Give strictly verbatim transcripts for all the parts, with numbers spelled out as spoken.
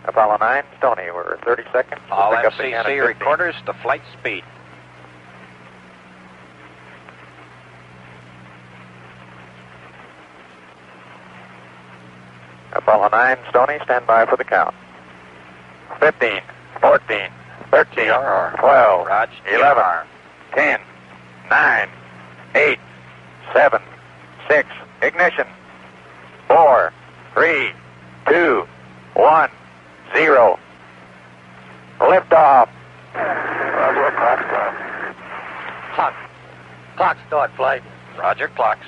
Apollo nine, Stony, we're thirty seconds. All We'll M C C recorders to flight speed. Apollo nine, Stony, stand by for the count. fifteen, fourteen, thirteen, twelve, Rog, eleven, ten, nine, eight, seven, six, ignition. four, three, two, one, zero. Liftoff. Roger, clock start. Clock. Clock start flight. Roger, clocks.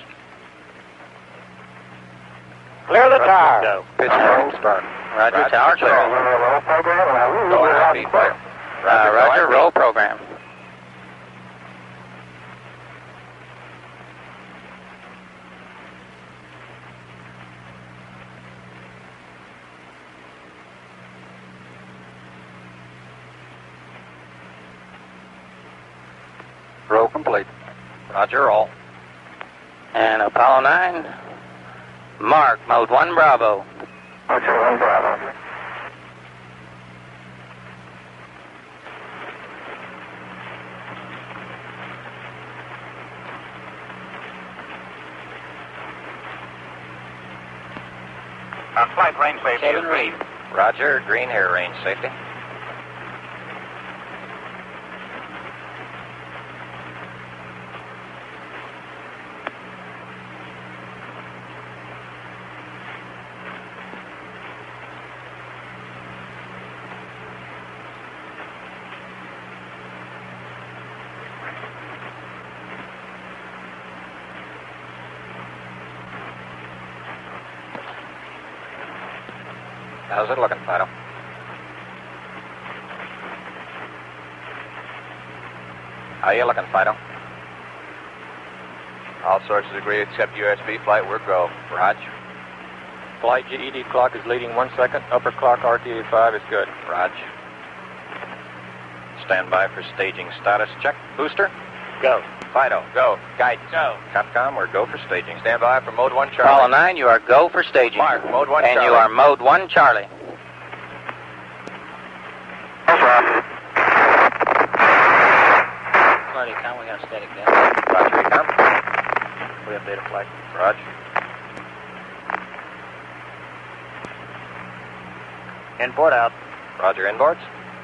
Clear the tower. Go. Pitch roll start. Roger, Roger tower clear. Roll program. Go ahead, speed fire. Uh, Roger, roll program. Roll complete. Roger, roll. And Apollo nine, mark, mode one, Bravo. Roger, one, Bravo. On flight range safety Seven is green. Roger, green here, range safety. How's it looking, Fido? How you looking, Fido? All sources agree except U S B flight, we're go. Rog. Flight G E D clock is leading one second. Upper clock R T A five is good. Rog. Stand by for staging status check. Booster. Go. Fido. Go. Guidance. Go. Capcom, we're go for staging. Stand by for mode one, Charlie. Apollo nine, you are go for staging. Mark, mode one, and Charlie. you are mode one, Charlie. Flight Econ, we got a static down. Roger, Ecom. We have data flight. Rog. Inboard out. Roger, inboards.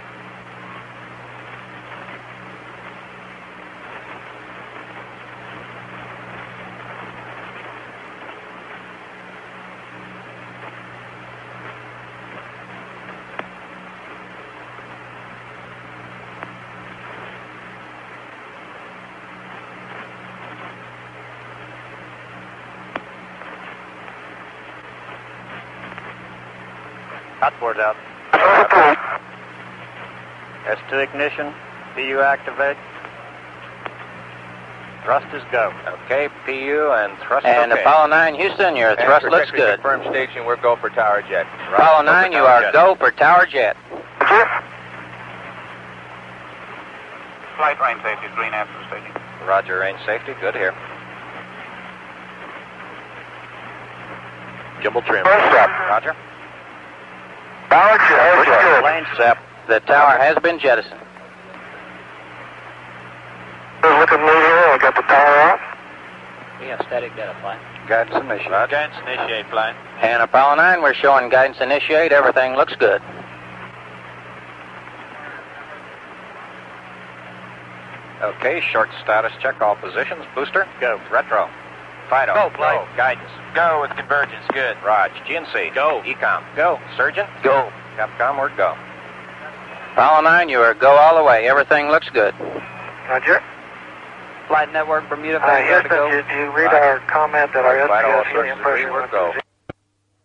Outboard out. S two ignition. P U activate. Thrusters go. Okay, P U and thrust And okay. Apollo nine, Houston, your And thrust for looks technically good. confirmed station, we're go for tower jet. Apollo nine, you are go for tower jet. Flight range safety is green after staging. Roger, range safety, good here. Gimbal trim. Roger. Tower jet. Good. Plane sep. The tower has been jettisoned. Look at me here. I got the tower off. We have static data flight. Guidance initiate. Guidance initiate flight. And Apollo nine, we're showing guidance initiate. Everything looks good. Okay, short status check, all positions. Booster. Go. Retro. Fido. Go, flight. Go. Guidance. Go with convergence. Good. Rog. G N C. Go. Ecom. Go. Surgeon. Go. Capcom, we're go. Apollo nine, you are go all the way. Everything looks good. Roger. Flight network Bermuda. Uh, Houston, did you read Roger. our comment that our Vital, all S P S sources agree, impression we're was go.